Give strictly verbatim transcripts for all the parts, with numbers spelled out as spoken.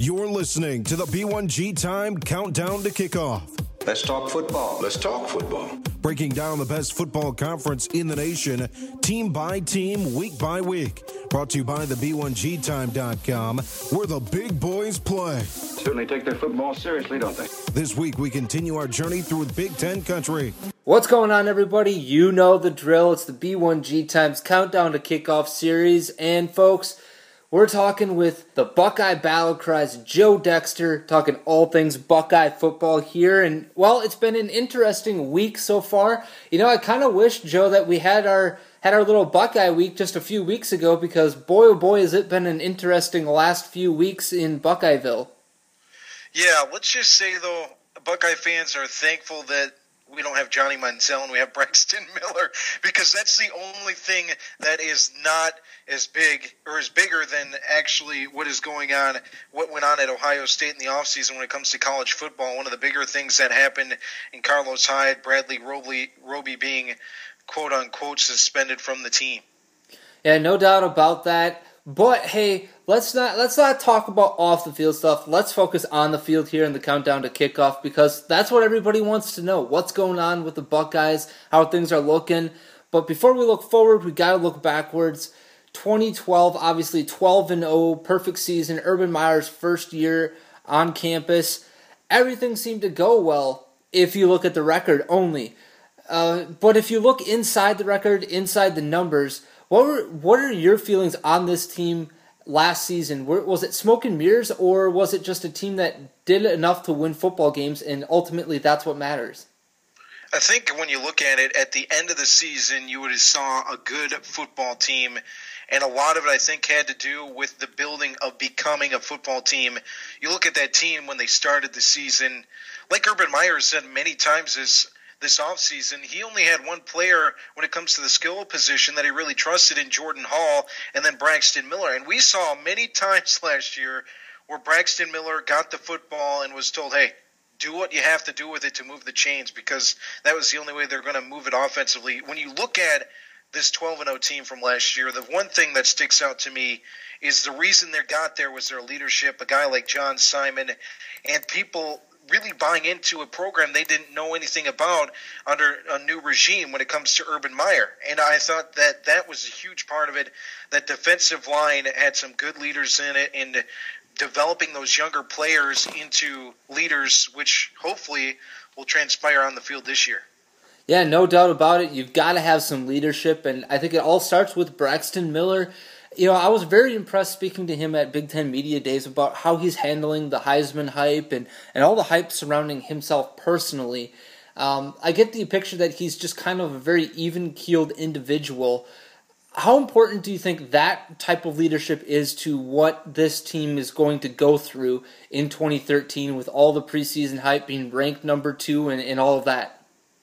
You're listening to the B one G Time Countdown to Kickoff. Let's talk football. Let's talk football. Breaking down the best football conference in the nation, team by team, week by week. Brought to you by the B one G time dot com, where the big boys play. Certainly take their football seriously, don't they? This week, we continue our journey through Big Ten country. What's going on, everybody? You know the drill. It's the B one G Times Countdown to Kickoff series. And, folks, we're talking with the Buckeye Battle Cries, Joe Dexter, talking all things Buckeye football here. And, well, it's been an interesting week so far. You know, I kind of wish, Joe, that we had our had our little Buckeye week just a few weeks ago, because, boy, oh boy, has it been an interesting last few weeks in Buckeyeville. Yeah, let's just say, though, Buckeye fans are thankful that we don't have Johnny Manziel and we have Braxton Miller, because that's the only thing that is not as big or is bigger than actually what is going on, what went on at Ohio State in the offseason when it comes to college football. One of the bigger things that happened in Carlos Hyde, Bradley Roby, Roby being quote-unquote suspended from the team. Yeah, no doubt about that. But hey, let's not let's not talk about off the field stuff. Let's focus on the field here in the countdown to kickoff, because that's what everybody wants to know. What's going on with the Buckeyes, how things are looking. But before we look forward, we got to look backwards. twenty twelve, obviously twelve and oh, perfect season. Urban Meyer's first year on campus. Everything seemed to go well if you look at the record only. Uh, but if you look inside the record, inside the numbers, What were what are your feelings on this team last season? Was it smoke and mirrors, or was it just a team that did enough to win football games, and ultimately that's what matters? I think when you look at it, at the end of the season, you would have saw a good football team, and a lot of it, I think, had to do with the building of becoming a football team. You look at that team when they started the season, like Urban Meyer said many times this This offseason, he only had one player when it comes to the skill position that he really trusted in, Jordan Hall, and then Braxton Miller. And we saw many times last year where Braxton Miller got the football and was told, hey, do what you have to do with it to move the chains, because that was the only way they're going to move it offensively. When you look at this twelve and oh team from last year, the one thing that sticks out to me is the reason they got there was their leadership, a guy like John Simon, and people really buying into a program they didn't know anything about under a new regime when it comes to Urban Meyer. And I thought that that was a huge part of it. That defensive line had some good leaders in it, and developing those younger players into leaders, which hopefully will transpire on the field this year. Yeah, no doubt about it. You've got to have some leadership, and I think it all starts with Braxton Miller. You know, I was very impressed speaking to him at Big Ten Media Days about how he's handling the Heisman hype and, and all the hype surrounding himself personally. Um, I get the picture that he's just kind of a very even-keeled individual. How important do you think that type of leadership is to what this team is going to go through in twenty thirteen with all the preseason hype, being ranked number two and, and all of that?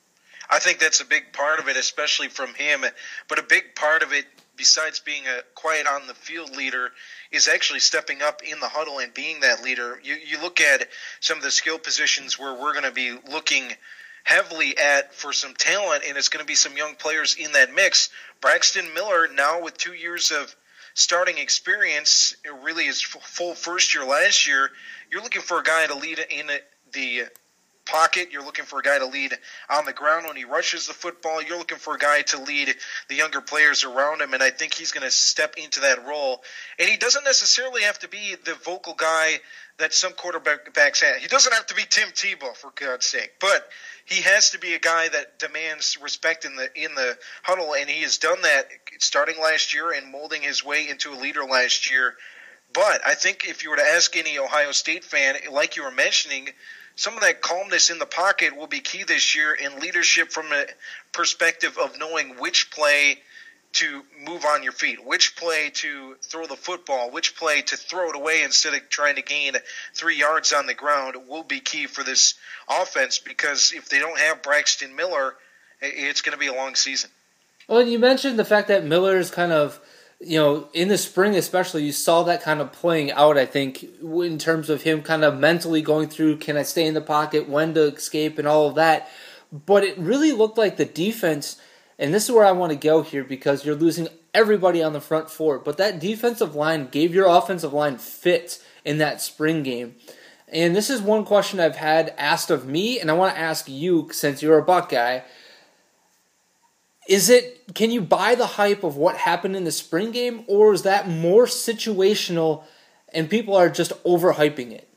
I think that's a big part of it, especially from him. But a big part of it, besides being a quiet on the field leader, is actually stepping up in the huddle and being that leader. You you look at some of the skill positions where we're going to be looking heavily at for some talent, and it's going to be some young players in that mix. Braxton Miller, now with two years of starting experience, it really is full first year last year. You're looking for a guy to lead in the pocket. You're looking for a guy to lead on the ground when he rushes the football. You're looking for a guy to lead the younger players around him, and I think he's going to step into that role. And he doesn't necessarily have to be the vocal guy that some quarterbacks have. He doesn't have to be Tim Tebow, for God's sake, but he has to be a guy that demands respect in the in the huddle, and he has done that starting last year and molding his way into a leader last year. But I think if you were to ask any Ohio State fan, like you were mentioning, some of that calmness in the pocket will be key this year, in leadership from a perspective of knowing which play to move on your feet, which play to throw the football, which play to throw it away instead of trying to gain three yards on the ground will be key for this offense, because if they don't have Braxton Miller, it's going to be a long season. Well, you mentioned the fact that Miller is kind of, you know, in the spring especially, you saw that kind of playing out, I think, in terms of him kind of mentally going through, can I stay in the pocket, when to escape, and all of that. But it really looked like the defense, and this is where I want to go here, because you're losing everybody on the front four. But that defensive line gave your offensive line fit in that spring game. And this is one question I've had asked of me, and I want to ask you, since you're a Buckeye. Is it, can you buy the hype of what happened in the spring game, or is that more situational and people are just overhyping it?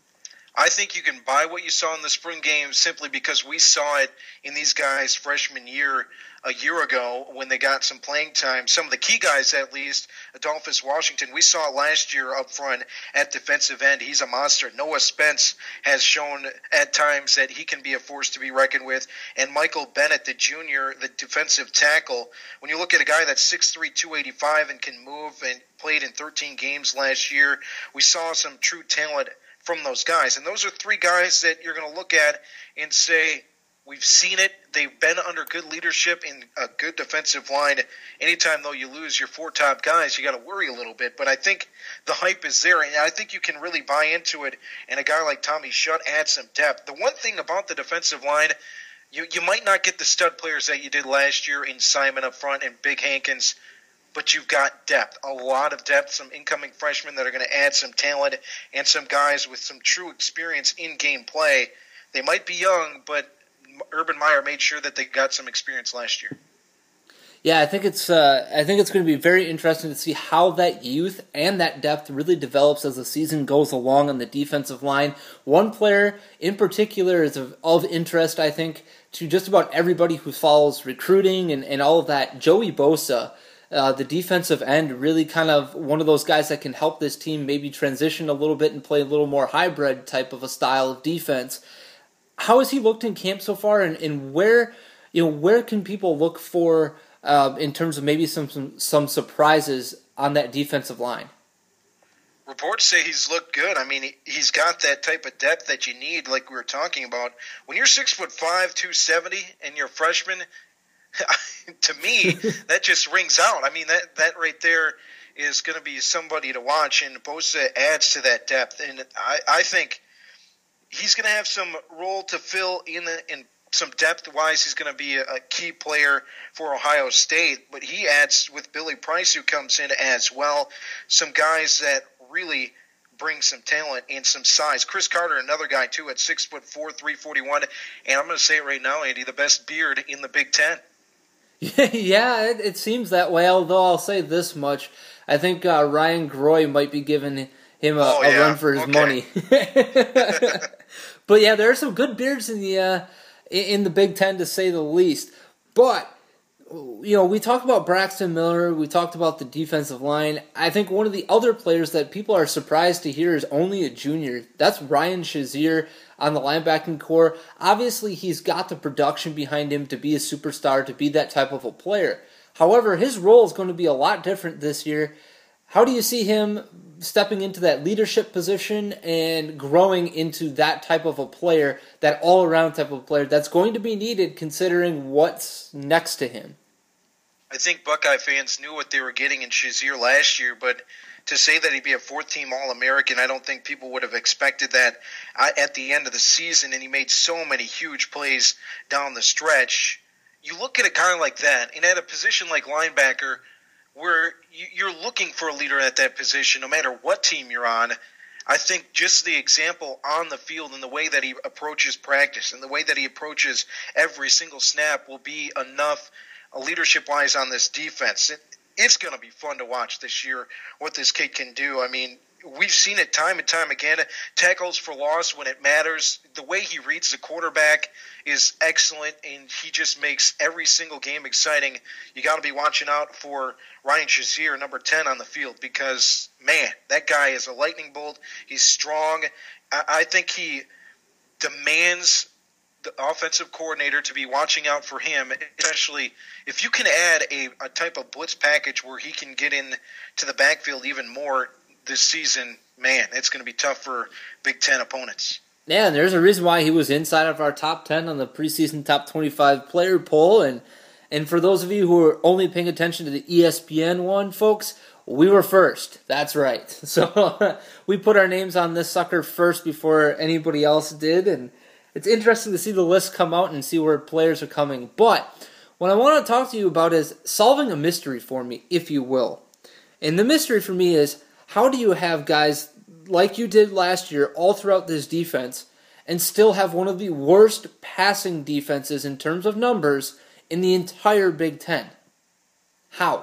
I think you can buy what you saw in the spring game simply because we saw it in these guys' freshman year a year ago when they got some playing time. Some of the key guys, at least, Adolphus Washington, we saw last year up front at defensive end. He's a monster. Noah Spence has shown at times that he can be a force to be reckoned with. And Michael Bennett, the junior, the defensive tackle, when you look at a guy that's six three, two eighty-five and can move and played in thirteen games last year, we saw some true talent from those guys. And those are three guys that you're going to look at and say, we've seen it. They've been under good leadership in a good defensive line. Anytime, though, you lose your four top guys, you got to worry a little bit. But I think the hype is there, and I think you can really buy into it. And a guy like Tommy Shutt adds some depth. The one thing about the defensive line, you, you might not get the stud players that you did last year in Simon up front and Big Hankins, but you've got depth, a lot of depth, some incoming freshmen that are going to add some talent and some guys with some true experience in game play. They might be young, but Urban Meyer made sure that they got some experience last year. Yeah, I think it's uh, I think it's going to be very interesting to see how that youth and that depth really develops as the season goes along on the defensive line. One player in particular is of, of interest, I think, to just about everybody who follows recruiting and, and all of that. Joey Bosa, uh, the defensive end, really kind of one of those guys that can help this team maybe transition a little bit and play a little more hybrid type of a style of defense. How has he looked in camp so far, and, and where, you know, where can people look for uh, in terms of maybe some, some some surprises on that defensive line? Reports say he's looked good. I mean, he's got that type of depth that you need, like we were talking about. When you're six foot five, two seventy, and you're a freshman, to me, that just rings out. I mean, that that right there is going to be somebody to watch, and Bosa adds to that depth. And I, I think he's going to have some role to fill in, in some depth-wise. He's going to be a, a key player for Ohio State, but he adds with Billy Price, who comes in as well, some guys that really bring some talent and some size. Chris Carter, another guy, too, at six foot four, three forty-one, and I'm going to say it right now, Andy, the best beard in the Big Ten. Yeah, it, it seems that way, although I'll say this much. I think uh, Ryan Groy might be giving him a, oh, yeah. a run for his okay. money. But yeah, there are some good beards in the uh, in the Big Ten, to say the least. But you know, we talked about Braxton Miller, we talked about the defensive line. I think one of the other players that people are surprised to hear is only a junior. That's Ryan Shazier on the linebacking core. Obviously, he's got the production behind him to be a superstar, to be that type of a player. However, his role is going to be a lot different this year. How do you see him stepping into that leadership position and growing into that type of a player, that all-around type of player that's going to be needed considering what's next to him? I think Buckeye fans knew what they were getting in Shazier last year, but to say that he'd be a fourth-team All-American, I don't think people would have expected that at the end of the season, and he made so many huge plays down the stretch. You look at a guy like that, and at a position like linebacker, where you're looking for a leader at that position, no matter what team you're on. I think just the example on the field and the way that he approaches practice and the way that he approaches every single snap will be enough leadership-wise on this defense. It, it's going to be fun to watch this year what this kid can do. I mean, we've seen it time and time again. Tackles for loss when it matters. The way he reads the quarterback is excellent, and he just makes every single game exciting. You got to be watching out for Ryan Shazier, number ten on the field, because, man, that guy is a lightning bolt. He's strong. I, I think he demands the offensive coordinator to be watching out for him, especially if you can add a, a type of blitz package where he can get in to the backfield even more this season. Man, it's going to be tough for Big Ten opponents. Yeah, and there's a reason why he was inside of our top ten on the preseason top twenty-five player poll. And and for those of you who are only paying attention to the E S P N one, folks, we were first. That's right. So we put our names on this sucker first before anybody else did. And it's interesting to see the list come out and see where players are coming. But what I want to talk to you about is solving a mystery for me, if you will. And the mystery for me is, how do you have guys like you did last year all throughout this defense and still have one of the worst passing defenses in terms of numbers in the entire Big Ten? How?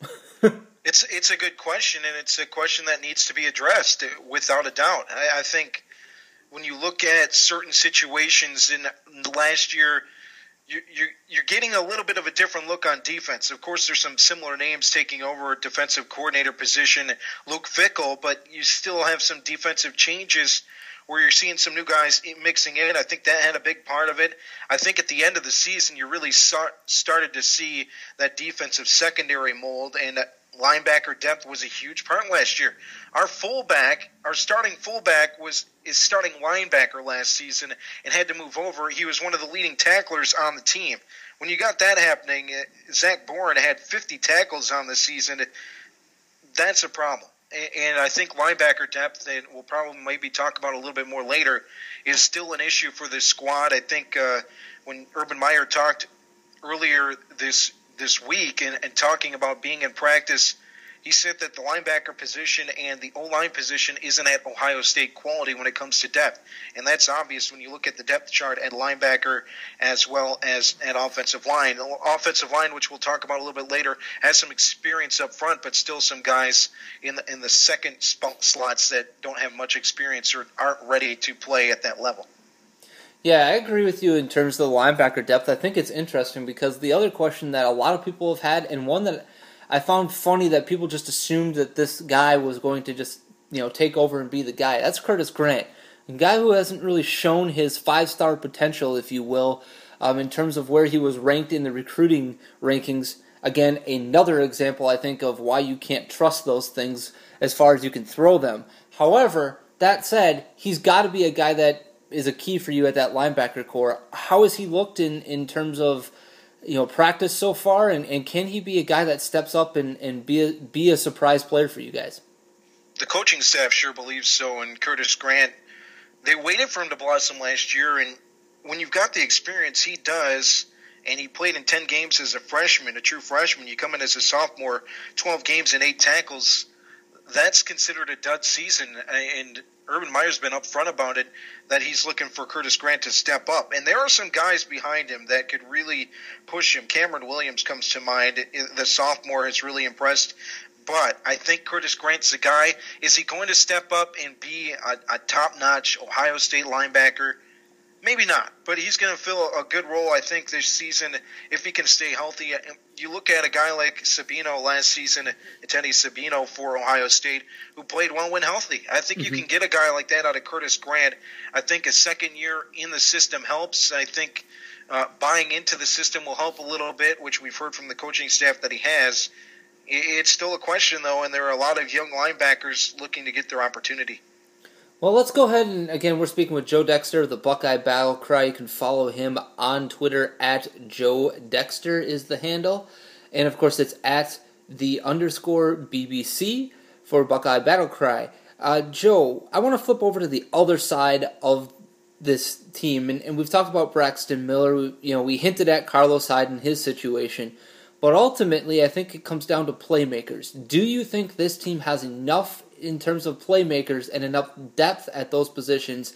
It's it's a good question, and it's a question that needs to be addressed without a doubt. I, I think when you look at certain situations in the last year, you, you, you're getting a little bit of a different look on defense. Of course, there's some similar names taking over a defensive coordinator position, Luke Fickell, but you still have some defensive changes where you're seeing some new guys mixing in. I think that had a big part of it. I think at the end of the season, you really start, started to see that defensive secondary mold, and linebacker depth was a huge part last year. Our fullback, our starting fullback was is starting linebacker last season and had to move over. He was one of the leading tacklers on the team. When you got that happening, Zach Boren had fifty tackles on the season. That's a problem. And I think linebacker depth, and we'll probably maybe talk about a little bit more later, is still an issue for this squad. I think uh, when Urban Meyer talked earlier this this week and, and talking about being in practice, he said that the linebacker position and the O-line position isn't at Ohio State quality when it comes to depth. And that's obvious when you look at the depth chart at linebacker as well as at offensive line. The offensive line, which we'll talk about a little bit later, has some experience up front, but still some guys in the, in the second spot slots that don't have much experience or aren't ready to play at that level. Yeah, I agree with you in terms of the linebacker depth. I think it's interesting because the other question that a lot of people have had, and one that I found funny that people just assumed that this guy was going to just, you know, take over and be the guy. That's Curtis Grant, a guy who hasn't really shown his five-star potential, if you will, um, in terms of where he was ranked in the recruiting rankings. Again, another example, I think, of why you can't trust those things as far as you can throw them. However, that said, he's got to be a guy that is a key for you at that linebacker core. How has he looked in, in terms of, you know, practice so far, and, and can he be a guy that steps up and, and be, a, be a surprise player for you guys? The coaching staff sure believes so, and Curtis Grant, they waited for him to blossom last year, and when you've got the experience he does, and he played in ten games as a freshman, a true freshman, you come in as a sophomore, twelve games and eight tackles, that's considered a dud season, and Urban Meyer's been upfront about it, that he's looking for Curtis Grant to step up. And there are some guys behind him that could really push him. Cameron Williams comes to mind. The sophomore has really impressed. But I think Curtis Grant's the guy. Is he going to step up and be a, a top-notch Ohio State linebacker? Maybe not, but he's going to fill a good role, I think, this season if he can stay healthy. You look at a guy like Sabino last season, Teddy Sabino for Ohio State, who played well when healthy. I think mm-hmm. you can get a guy like that out of Curtis Grant. I think a second year in the system helps. I think uh, buying into the system will help a little bit, which we've heard from the coaching staff that he has. It's still a question, though, and there are a lot of young linebackers looking to get their opportunity. Well, let's go ahead and, again, we're speaking with Joe Dexter, the Buckeye Battle Cry. You can follow him on Twitter, at Joe Dexter is the handle. And, of course, it's at the underscore B B C for Buckeye Battle Cry. Uh, Joe, I want to flip over to the other side of this team. And, and we've talked about Braxton Miller. We, you know, we hinted at Carlos Hyde and his situation. But ultimately, I think it comes down to playmakers. Do you think this team has enough in terms of playmakers and enough depth at those positions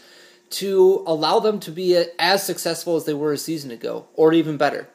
to allow them to be as successful as they were a season ago, or even better?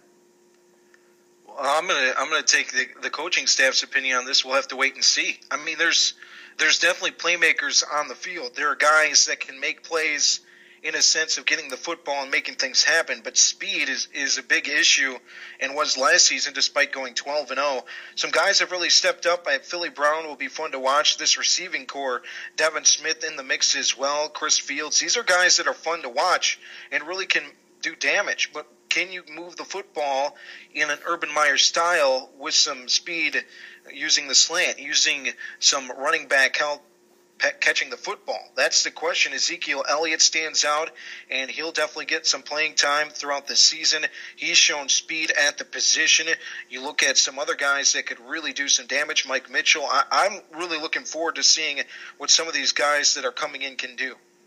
Well, I'm gonna I'm gonna take the, the coaching staff's opinion on this. We'll have to wait and see. I mean, there's there's definitely playmakers on the field. There are guys that can make plays in a sense of getting the football and making things happen, but speed is, is a big issue and was last season despite going twelve and oh. Some guys have really stepped up. Philly Brown will be fun to watch. This receiving core, Devin Smith in the mix as well, Chris Fields. These are guys that are fun to watch and really can do damage, but can you move the football in an Urban Meyer style with some speed, using the slant, using some running back help, catching the football? That's the question. Ezekiel Elliott stands out, and he'll definitely get some playing time throughout the season. He's shown speed at the position. You look at some other guys that could really do some damage. Mike Mitchell. I, I'm really looking forward to seeing what some of these guys that are coming in can do.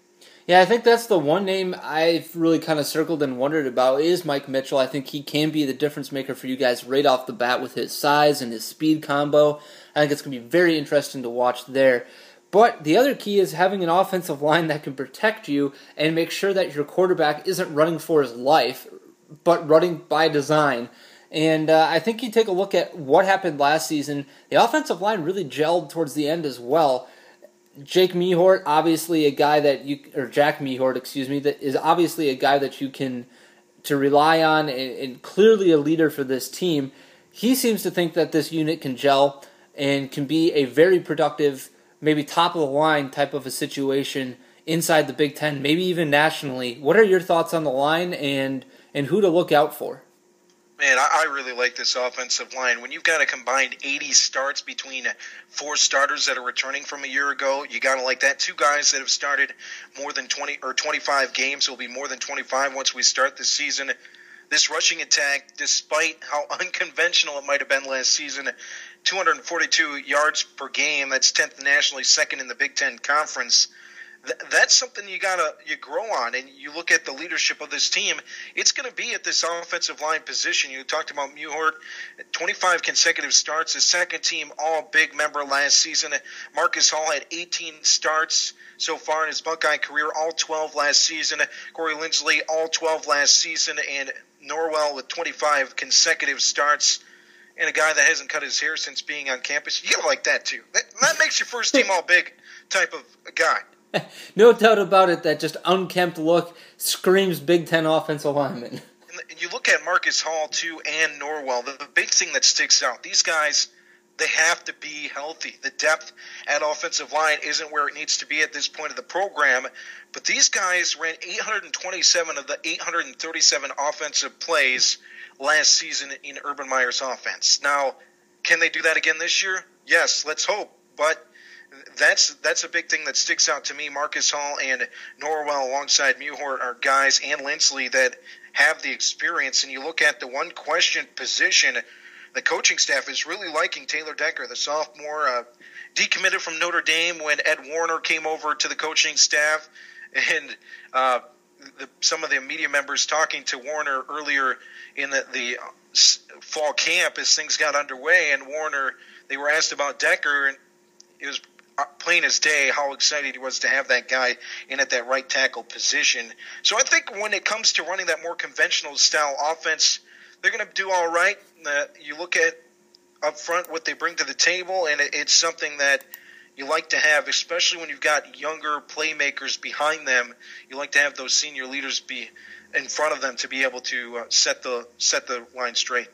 Yeah, I think that's the one name I've really kind of circled and wondered about is Mike Mitchell. I think he can be the difference maker for you guys right off the bat with his size and his speed combo. I think it's going to be very interesting to watch there. But the other key is having an offensive line that can protect you and make sure that your quarterback isn't running for his life, but running by design. And uh, I think you take a look at what happened last season. The offensive line really gelled towards the end as well. Jake Mehort, obviously a guy that you, or Jack Mehort, excuse me, that is obviously a guy that you can to rely on and, and clearly a leader for this team. He seems to think that this unit can gel and can be a very productive, maybe top of the line type of a situation inside the Big Ten, maybe even nationally. What are your thoughts on the line and and who to look out for? Man, I really like this offensive line. When you've got a combined eighty starts between four starters that are returning from a year ago, you got to like that. Two guys that have started more than twenty or twenty-five games will be more than twenty-five once we start this season. This rushing attack, despite how unconventional it might have been last season, two hundred forty-two yards per game, that's tenth nationally, second in the Big Ten Conference. That's something you gotta you grow on, and you look at the leadership of this team. It's going to be at this offensive line position. You talked about Mehort, twenty-five consecutive starts, his second team All Big member last season. Marcus Hall had eighteen starts so far in his Buckeye career, all twelve last season. Corey Linsley, all twelve last season, and Norwell with twenty-five consecutive starts. And a guy that hasn't cut his hair since being on campus. You gotta like that too. That, that makes your first team All Big type of guy. No doubt about it, that just unkempt look screams Big Ten offensive lineman. And you look at Marcus Hall, too, and Norwell, the, the big thing that sticks out, these guys, they have to be healthy. The depth at offensive line isn't where it needs to be at this point of the program, but these guys ran eight hundred twenty-seven of the eight hundred thirty-seven offensive plays last season in Urban Meyer's offense. Now, can they do that again this year? Yes, let's hope, but That's that's a big thing that sticks out to me. Marcus Hall and Norwell alongside Mehort are guys, and Linsley, that have the experience. And you look at the one question position, the coaching staff is really liking Taylor Decker, the sophomore, uh, decommitted from Notre Dame when Ed Warner came over to the coaching staff. And uh, the, some of the media members talking to Warner earlier in the, the fall camp as things got underway, and Warner, they were asked about Decker, and it was plain as day how excited he was to have that guy in at that right tackle position. So I think when it comes to running that more conventional style offense, they're going to do all right. Uh, you look at up front what they bring to the table, and it, it's something that you like to have, especially when you've got younger playmakers behind them. You like to have those senior leaders be in front of them to be able to uh, set the set the line straight.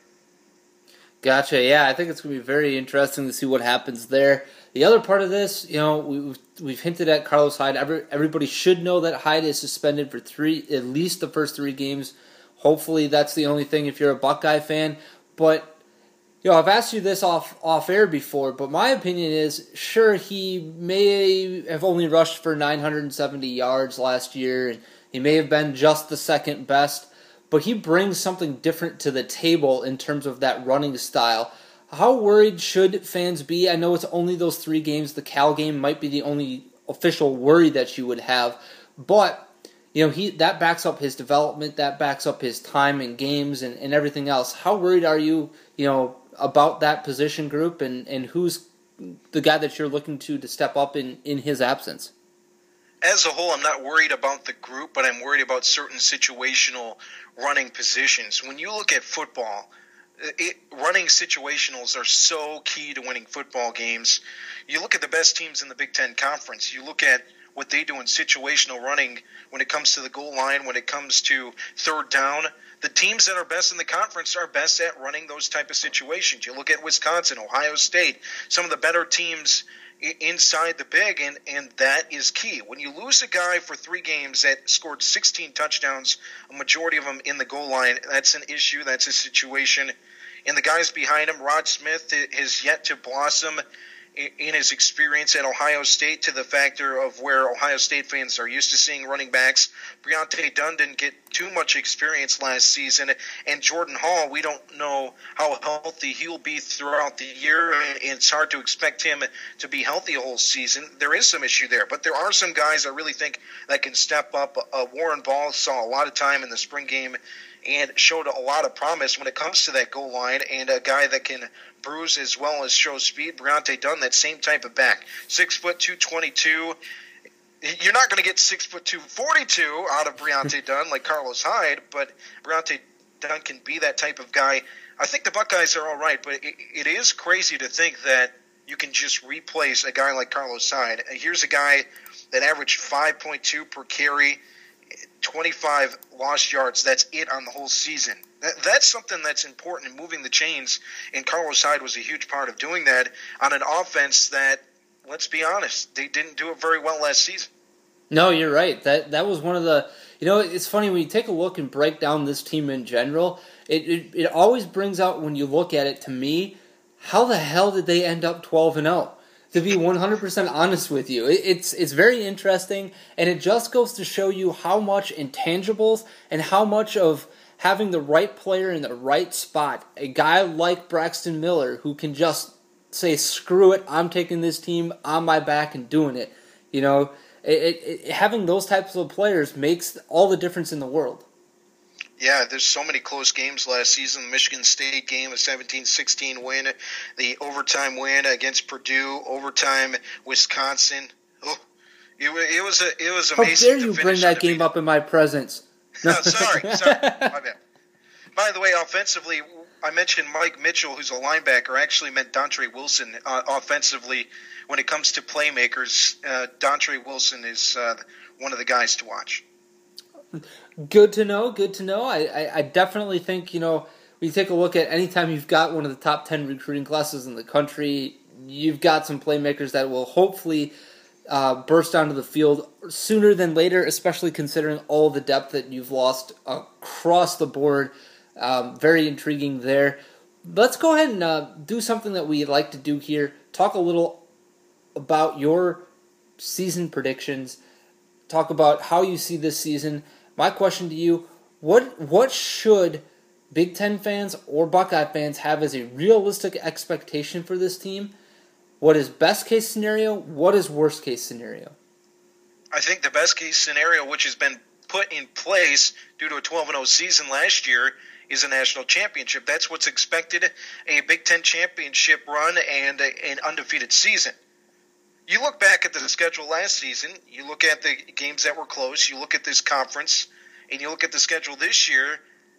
Gotcha. Yeah, I think it's going to be very interesting to see what happens there. The other part of this, you know, we've, we've hinted at Carlos Hyde. Every, everybody should know that Hyde is suspended for three, at least the first three games. Hopefully that's the only thing if you're a Buckeye fan. But, you know, I've asked you this off, off air before, but my opinion is, sure, he may have only rushed for nine hundred seventy yards last year, and he may have been just the second best, but he brings something different to the table in terms of that running style. How worried should fans be? I know it's only those three games. The Cal game might be the only official worry that you would have, but you know he that backs up his development, that backs up his time in games and, and everything else. How worried are you, you know, about that position group and, and who's the guy that you're looking to to step up in, in his absence? As a whole, I'm not worried about the group, but I'm worried about certain situational running positions. When you look at football, It, running situationals are so key to winning football games. You look at the best teams in the Big Ten Conference. You look at what they do in situational running when it comes to the goal line, when it comes to third down. The teams that are best in the conference are best at running those type of situations. You look at Wisconsin, Ohio State, some of the better teams inside the big, and, and that is key. When you lose a guy for three games that scored sixteen touchdowns, a majority of them in the goal line, that's an issue, that's a situation. And the guys behind him, Rod Smith has yet to blossom in his experience at Ohio State to the factor of where Ohio State fans are used to seeing running backs. Briante Dunn didn't get too much experience last season, and Jordan Hall, we don't know how healthy he'll be throughout the year, and it's hard to expect him to be healthy a whole season. There is some issue there, but there are some guys I really think that can step up. Uh, Warren Ball saw a lot of time in the spring game and showed a lot of promise when it comes to that goal line, and a guy that can bruise as well as show speed. Briante Dunn, that same type of back. Six foot two, twenty-two. You're not going to get six foot two, forty-two out of Briante Dunn like Carlos Hyde, but Briante Dunn can be that type of guy. I think the Buckeyes are all right, but it, it is crazy to think that you can just replace a guy like Carlos Hyde. Here's a guy that averaged five point two per carry, twenty-five lost yards. That's it on the whole season. That, that's something that's important in moving the chains, and Carlos Hyde was a huge part of doing that on an offense that, let's be honest, they didn't do it very well last season. No, you're right. That that was one of the, you know, it's funny when you take a look and break down this team in general, it it, it always brings out when you look at it, to me, how the hell did they end up twelve and oh? To be one hundred percent honest with you, it, it's it's very interesting, and it just goes to show you how much intangibles and how much of having the right player in the right spot, a guy like Braxton Miller who can just say, screw it, I'm taking this team on my back and doing it. You know, it, it, having those types of players makes all the difference in the world. Yeah, there's so many close games last season. The Michigan State game, a seventeen sixteen win, the overtime win against Purdue, overtime Wisconsin. Oh, it, it was a, it was amazing. How dare you bring that game up in my presence? No, sorry, sorry, my bad. By the way, offensively, I mentioned Mike Mitchell, who's a linebacker. I actually meant Dontre Wilson uh, offensively. When it comes to playmakers, uh, Dontre Wilson is uh, one of the guys to watch. Good to know, good to know. I, I, I definitely think, you know, when you take a look at anytime you've got one of the top ten recruiting classes in the country, you've got some playmakers that will hopefully uh, burst onto the field sooner than later, especially considering all the depth that you've lost across the board. Um, very intriguing there. Let's go ahead and uh, do something that we like to do here. Talk a little about your season predictions. Talk about how you see this season. My question to you, what what should Big Ten fans or Buckeye fans have as a realistic expectation for this team? What is best case scenario? What is worst case scenario? I think the best case scenario, which has been put in place due to a twelve and oh season last year, is a national championship. That's what's expected, a Big Ten championship run and a, an undefeated season. You look back at the schedule last season, you look at the games that were close, you look at this conference, and you look at the schedule this year,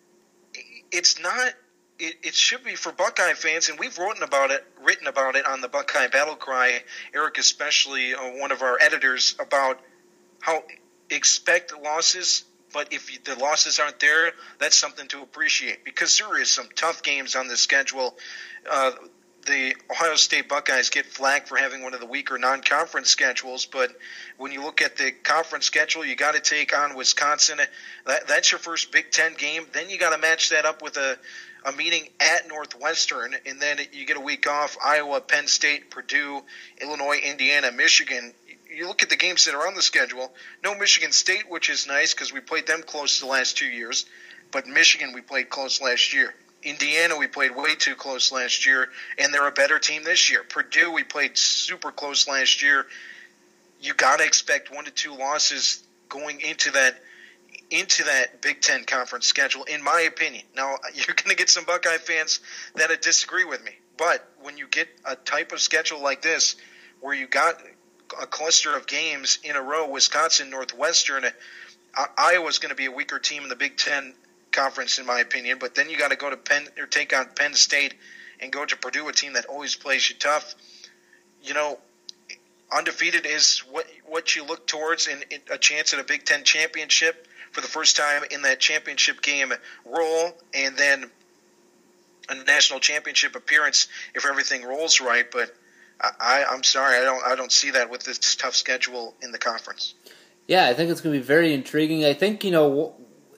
it's not, it, it should be for Buckeye fans, and we've written about it, written about it on the Buckeye Battle Cry, Eric especially, uh, one of our editors, about how expect losses, but if you, the losses aren't there, that's something to appreciate, because there is some tough games on the schedule. Uh, the Ohio State Buckeyes get flagged for having one of the weaker non-conference schedules, but when you look at the conference schedule, you got to take on Wisconsin. That, that's your first Big Ten game. Then you got to match that up with a, a meeting at Northwestern, and then you get a week off, Iowa, Penn State, Purdue, Illinois, Indiana, Michigan. You look at the games that are on the schedule. No Michigan State, which is nice because we played them close the last two years, but Michigan we played close last year. Indiana, we played way too close last year, and they're a better team this year. Purdue, we played super close last year. You got to expect one to two losses going into that into that Big Ten conference schedule, in my opinion. Now, you're going to get some Buckeye fans that disagree with me, but when you get a type of schedule like this, where you got a cluster of games in a row, Wisconsin, Northwestern, Iowa's going to be a weaker team in the Big Ten conference, in my opinion, but then you got to go to Penn or take on Penn State and go to Purdue, a team that always plays you tough. You know, undefeated is what what you look towards, in, in a chance at a Big Ten championship for the first time in that championship game role, and then a national championship appearance if everything rolls right. But I, I'm sorry, I don't I don't see that with this tough schedule in the conference. Yeah, I think it's going to be very intriguing. I think, you know,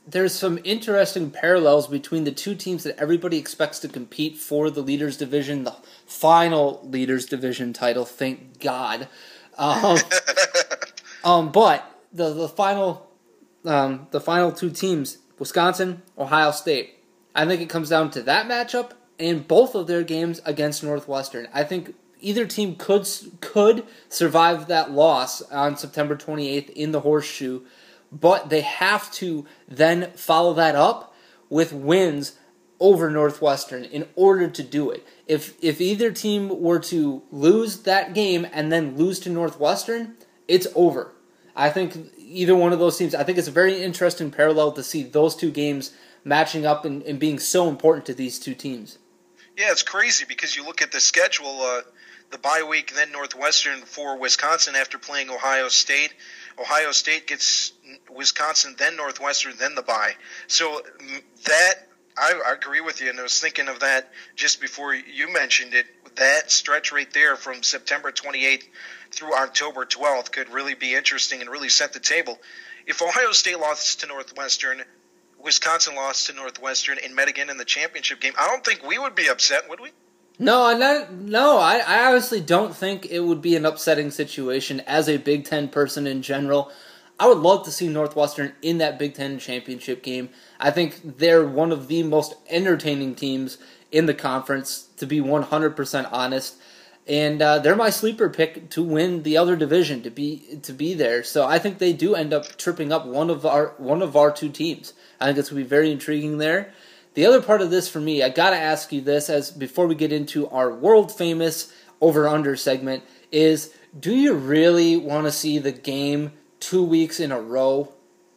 there's some interesting parallels between the two teams that everybody expects to compete for the Leaders Division, the final Leaders Division title, thank God. Um, um, but the the final um, the final two teams, Wisconsin, Ohio State, I think it comes down to that matchup and both of their games against Northwestern. I think either team could could survive that loss on September twenty-eighth in the Horseshoe, but they have to then follow that up with wins over Northwestern in order to do it. If if either team were to lose that game and then lose to Northwestern, it's over. I think either one of those teams, I think it's a very interesting parallel to see those two games matching up and, and being so important to these two teams. Yeah, it's crazy because you look at the schedule, uh, the bye week, then Northwestern for Wisconsin after playing Ohio State. Ohio State gets Wisconsin, then Northwestern, then the bye. So that, I, I agree with you, and I was thinking of that just before you mentioned it. That stretch right there from September twenty-eighth through October twelfth could really be interesting and really set the table. If Ohio State lost to Northwestern, Wisconsin lost to Northwestern, and met again in the championship game, I don't think we would be upset, would we? No, not, no. I, I honestly don't think it would be an upsetting situation as a Big Ten person in general. I would love to see Northwestern in that Big Ten championship game. I think they're one of the most entertaining teams in the conference, to be one hundred percent honest. And uh, they're my sleeper pick to win the other division, to be to be there. So I think they do end up tripping up one of our one of our two teams. I think it's going to be very intriguing there. The other part of this for me, I got to ask you this as before we get into our world-famous over-under segment, is do you really want to see the game two weeks in a row?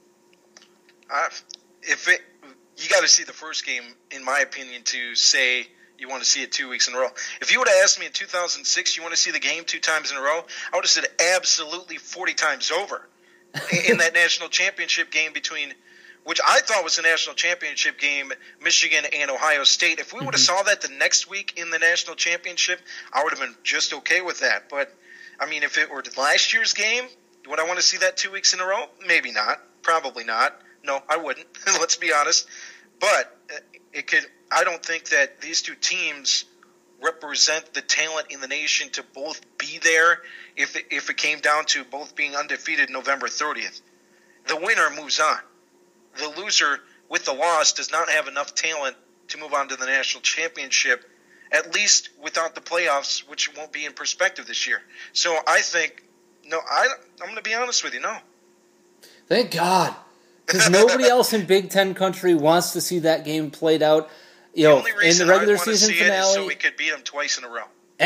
Uh, if it, you got to see the first game, in my opinion, to say you want to see it two weeks in a row. If you would have asked me in two thousand six, you want to see the game two times in a row, I would have said absolutely forty times over in that national championship game between – which I thought was a national championship game, Michigan and Ohio State. If we would have mm-hmm. saw that the next week in the national championship, I would have been just okay with that. But, I mean, if it were last year's game, would I want to see that two weeks in a row? Maybe not. Probably not. No, I wouldn't. Let's be honest. But it could. I don't think that these two teams represent the talent in the nation to both be there if it, if it came down to both being undefeated November thirtieth. The winner moves on. The loser with the loss does not have enough talent to move on to the national championship, at least without the playoffs, which won't be in perspective this year. So I think, no, I, I'm going to be honest with you, no. Thank God. Because nobody else in Big Ten country wants to see that game played out. You the know, only reason in the regular I want to season see finale. it is so we could beat them twice in a row.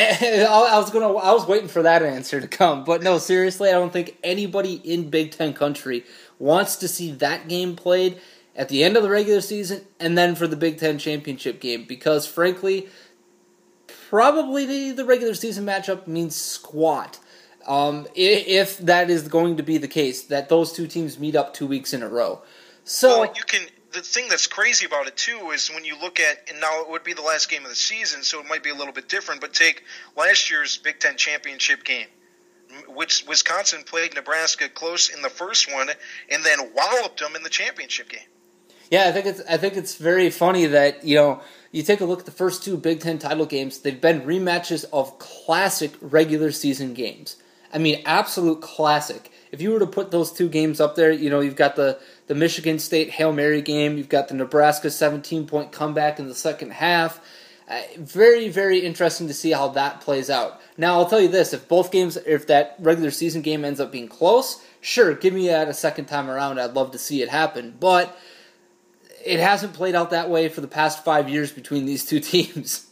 I was gonna. I was waiting for that answer to come, but no, seriously, I don't think anybody in Big Ten country wants to see that game played at the end of the regular season and then for the Big Ten championship game, because frankly, probably the, the regular season matchup means squat. Um, if that is going to be the case, that those two teams meet up two weeks in a row. So well, you can. The thing that's crazy about it, too, is when you look at, and now it would be the last game of the season, so it might be a little bit different, but take last year's Big Ten championship game, which Wisconsin played Nebraska close in the first one and then walloped them in the championship game. Yeah, I think it's I think it's very funny that, you know, you take a look at the first two Big Ten title games, they've been rematches of classic regular season games. I mean, absolute classic. If you were to put those two games up there, you know, you've got the, the Michigan State Hail Mary game, you've got the Nebraska seventeen-point comeback in the second half. Uh, very, very interesting to see how that plays out. Now, I'll tell you this, if both games, if that regular season game ends up being close, sure, give me that a second time around, I'd love to see it happen. But it hasn't played out that way for the past five years between these two teams.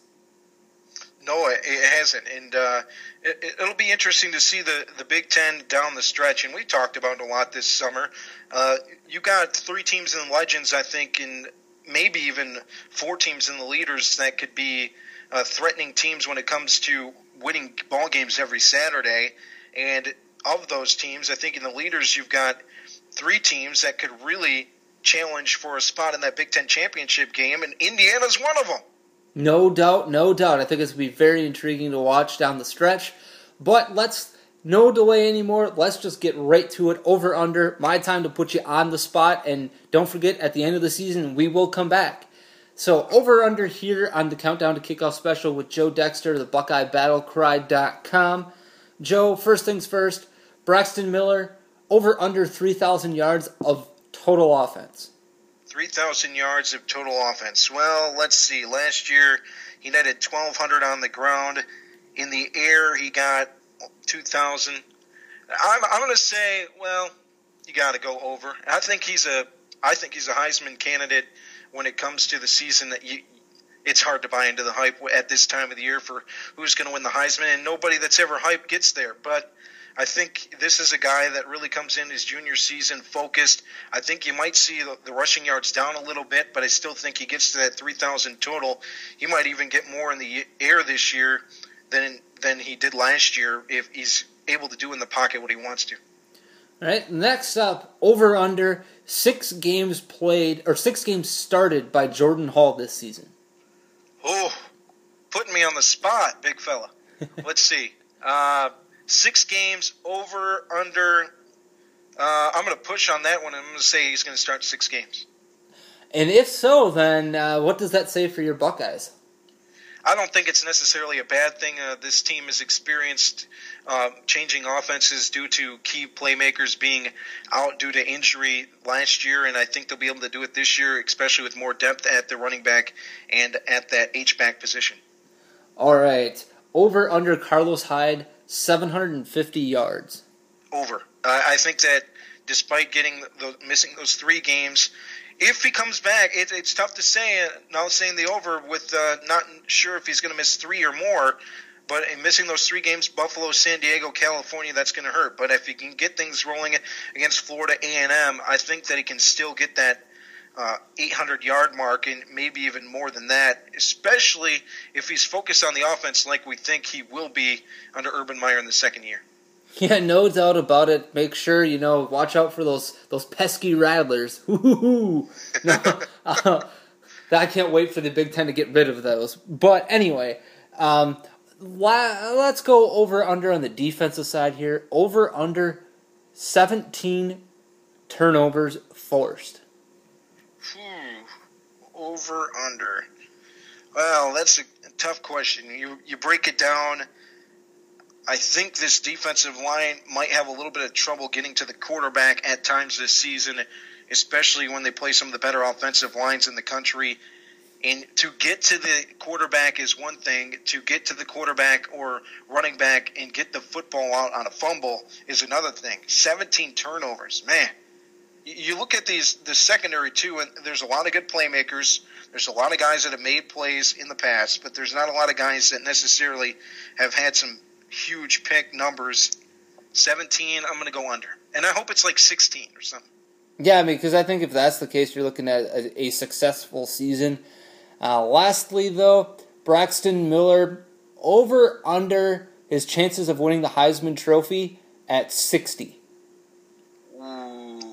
No, it hasn't, and uh, it, it'll be interesting to see the, the Big Ten down the stretch, and we talked about it a lot this summer. Uh, you got three teams in Legends, I think, and maybe even four teams in the Leaders that could be uh, threatening teams when it comes to winning ball games every Saturday. And of those teams, I think in the Leaders you've got three teams that could really challenge for a spot in that Big Ten championship game, and Indiana's one of them. No doubt, no doubt. I think it's going to be very intriguing to watch down the stretch. But let's no delay anymore. Let's just get right to it. Over under. My time to put you on the spot. And don't forget, at the end of the season, we will come back. So over under here on the Countdown to Kickoff special with Joe Dexter, the Buckeye Battle Cry dot com. Joe, first things first, Braxton Miller, over under three thousand yards of total offense. three thousand yards of total offense. Well, let's see. Last year, he netted twelve hundred on the ground. In the air, he got two thousand. I'm, I'm going to say, well, you got to go over. I think he's a, I think he's a Heisman candidate when it comes to the season. That you, it's hard to buy into the hype at this time of the year for who's going to win the Heisman, and nobody that's ever hyped gets there. But I think this is a guy that really comes in his junior season focused. I think you might see the, the rushing yards down a little bit, but I still think he gets to that three thousand total. He might even get more in the air this year than than he did last year if he's able to do in the pocket what he wants to. All right, next up, over under six games played or six games started by Jordan Hall this season. Oh, putting me on the spot, big fella. Let's see. Uh, six games over under. Uh, I'm going to push on that one. I'm going to say he's going to start six games. And if so, then uh, what does that say for your Buckeyes? I don't think it's necessarily a bad thing. Uh, this team has experienced uh, changing offenses due to key playmakers being out due to injury last year, and I think they'll be able to do it this year, especially with more depth at the running back and at that H-back position. All right. Over under Carlos Hyde, seven hundred fifty yards. Over. Uh, I think that despite getting the, missing those three games, if he comes back, it, it's tough to say. Now saying the over with uh, not sure if he's going to miss three or more, but in missing those three games, Buffalo, San Diego, California, that's going to hurt. But if he can get things rolling against Florida A and M, I think that he can still get that uh, eight hundred yard mark and maybe even more than that, especially if he's focused on the offense like we think he will be under Urban Meyer in the second year. Yeah, no doubt about it. Make sure, you know, watch out for those those pesky rattlers. No, uh, I can't wait for the Big Ten to get rid of those. But anyway, um, la- let's go over under on the defensive side here. Over under seventeen turnovers forced. Hmm. Over under. Well, that's a tough question. You you break it down. I think this defensive line might have a little bit of trouble getting to the quarterback at times this season, especially when they play some of the better offensive lines in the country. And to get to the quarterback is one thing. To get to the quarterback or running back and get the football out on a fumble is another thing. seventeen turnovers. Man, you look at these the secondary, too, and there's a lot of good playmakers. There's a lot of guys that have made plays in the past, but there's not a lot of guys that necessarily have had some huge pick numbers. seventeen, I'm going to go under. And I hope it's like sixteen or something. Yeah, I mean, because I think if that's the case, you're looking at a, a successful season. Uh, lastly, though, Braxton Miller, over under his chances of winning the Heisman Trophy at sixty. Ooh.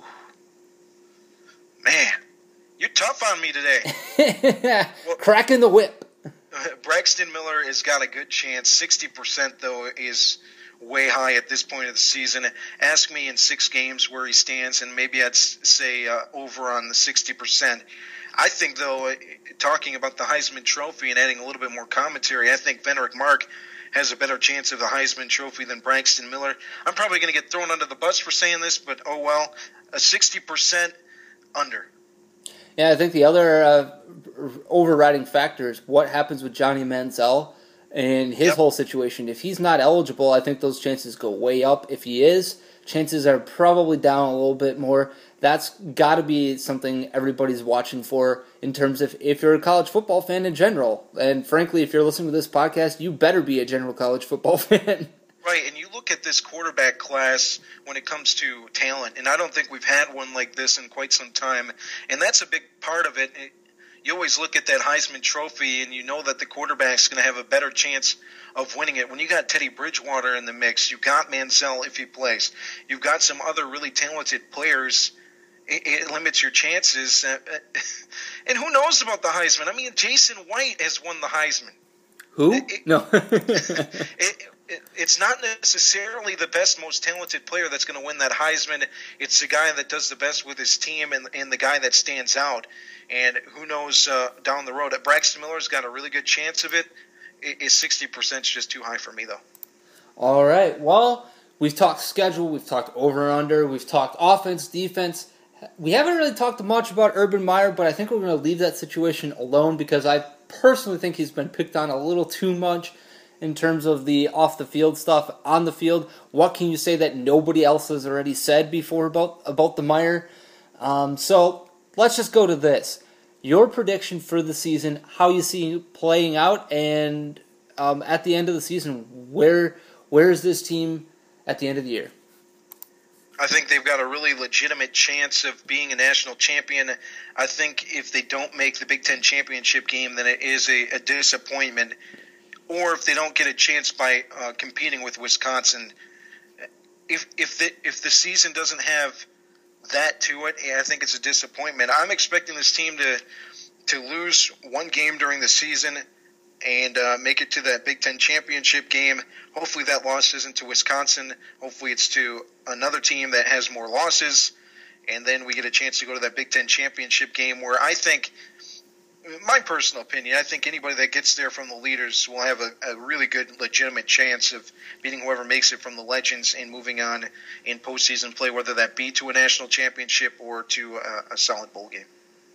Man, you're tough on me today. well, Cracking the whip. Braxton Miller has got a good chance. sixty percent, though, is way high at this point of the season. Ask me in six games where he stands, and maybe I'd say uh, over on the sixty percent. I think, though, talking about the Heisman Trophy and adding a little bit more commentary, I think Vendrick Mark has a better chance of the Heisman Trophy than Braxton Miller. I'm probably going to get thrown under the bus for saying this, but oh well, a sixty percent under. Yeah, I think the other uh, overriding factor is what happens with Johnny Manziel and his yep. whole situation. If he's not eligible, I think those chances go way up. If he is, chances are probably down a little bit more. That's got to be something everybody's watching for in terms of if you're a college football fan in general. And frankly, if you're listening to this podcast, you better be a general college football fan. Right, and you look at this quarterback class when it comes to talent, and I don't think we've had one like this in quite some time, and that's a big part of it. You always look at that Heisman Trophy, and you know that the quarterback's going to have a better chance of winning it. When you got Teddy Bridgewater in the mix, you got Manziel if he plays, you've got some other really talented players, it, it limits your chances. Uh, and who knows about the Heisman? I mean, Jason White has won the Heisman. Who? It, no. it, it's not necessarily the best, most talented player that's going to win that Heisman. It's the guy that does the best with his team and, and the guy that stands out. And who knows uh, down the road. Braxton Miller's got a really good chance of it. Is sixty percent just too high for me, though. All right. Well, we've talked schedule. We've talked over-under. We've talked offense, defense. We haven't really talked much about Urban Meyer, but I think we're going to leave that situation alone because I personally think he's been picked on a little too much in terms of the off-the-field stuff. On the field, what can you say that nobody else has already said before about, about the Meyer? Um, so let's just go to this. Your prediction for the season, how you see it playing out, and um, at the end of the season, where where is this team at the end of the year? I think they've got a really legitimate chance of being a national champion. I think if they don't make the Big Ten championship game, then it is a, a disappointment. Or if they don't get a chance by uh, competing with Wisconsin, if if the if the season doesn't have that to it, I think it's a disappointment. I'm expecting this team to to lose one game during the season and uh, make it to that Big Ten championship game. Hopefully that loss isn't to Wisconsin. Hopefully it's to another team that has more losses, and then we get a chance to go to that Big Ten championship game where I think, my personal opinion, I think anybody that gets there from the leaders will have a, a really good, legitimate chance of beating whoever makes it from the legends and moving on in postseason play, whether that be to a national championship or to a, a solid bowl game.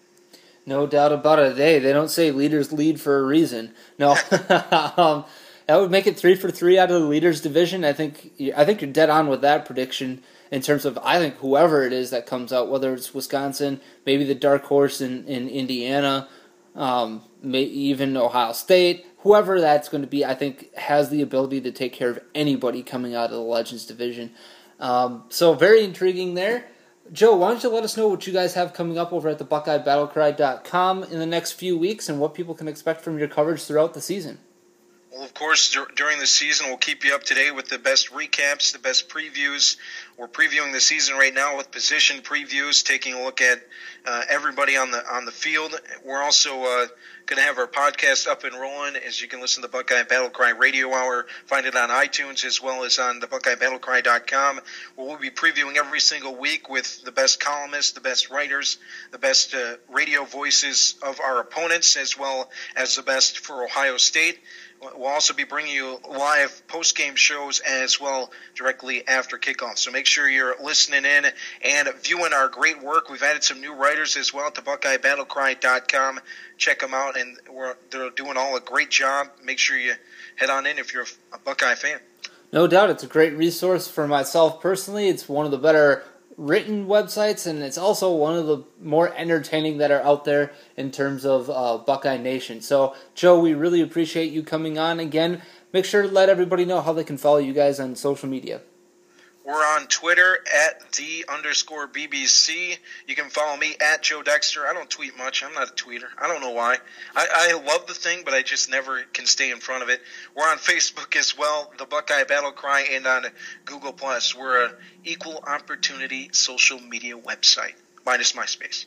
No doubt about it. Hey, they don't say leaders lead for a reason. No, um, that would make it three for three out of the leaders division. I think I think you're dead on with that prediction in terms of I think whoever it is that comes out, whether it's Wisconsin, maybe the dark horse in, in Indiana, um, may, even Ohio State, whoever that's going to be, I think has the ability to take care of anybody coming out of the Legends division. Um, so very intriguing there. Joe, why don't you let us know what you guys have coming up over at the Buckeye Battle Cry dot com in the next few weeks and what people can expect from your coverage throughout the season. Well, of course, dur- during the season, we'll keep you up to date with the best recaps, the best previews. We're previewing the season right now with position previews, taking a look at uh, everybody on the on the field. We're also uh, going to have our podcast up and rolling, as you can listen to the Buckeye Battle Cry Radio Hour. Find it on iTunes as well as on the Buckeye Battle Cry dot com, where we'll be previewing every single week with the best columnists, the best writers, the best uh, radio voices of our opponents, as well as the best for Ohio State. We'll also be bringing you live post-game shows as well directly after kickoff. So make sure you're listening in and viewing our great work. We've added some new writers as well at the Buckeye Battle Cry dot com. Check them out, and we're, they're doing all a great job. Make sure you head on in if you're a Buckeye fan. No doubt. It's a great resource for myself personally. It's one of the better written websites, and it's also one of the more entertaining that are out there in terms of uh, Buckeye Nation. So, Joe, we really appreciate you coming on again. Make sure to let everybody know how they can follow you guys on social media. We're on Twitter at the underscore B B C. You can follow me at Joe Dexter. I don't tweet much. I'm not a tweeter. I don't know why. I, I love the thing, but I just never can stay in front of it. We're on Facebook as well, the Buckeye Battle Cry, and on Google Plus. We're an equal opportunity social media website, minus MySpace.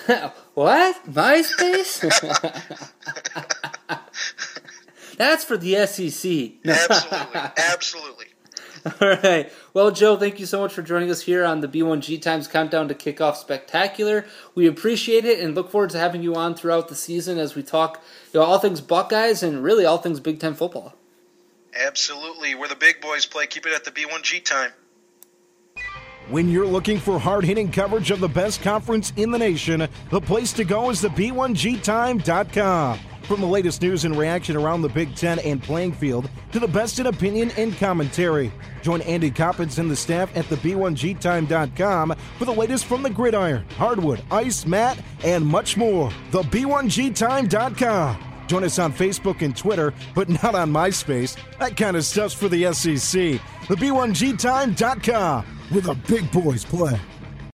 What? MySpace? That's for the S E C. Absolutely. Absolutely. All right. Well, Joe, thank you so much for joining us here on the B one G Times Countdown to Kickoff Spectacular. We appreciate it and look forward to having you on throughout the season as we talk, you know, all things Buckeyes and really all things Big Ten football. Absolutely. Where the big boys play, keep it at the B one G time. When you're looking for hard-hitting coverage of the best conference in the nation, the place to go is the B one G time dot com. From the latest news and reaction around the Big Ten and playing field to the best in opinion and commentary. Join Andy Coppins and the staff at the B one G time dot com for the latest from the gridiron, hardwood, ice, mat, and much more. The B one G time dot com. Join us on Facebook and Twitter, but not on MySpace. That kind of stuff's for the S E C. The B one G time dot com, where the big boys play.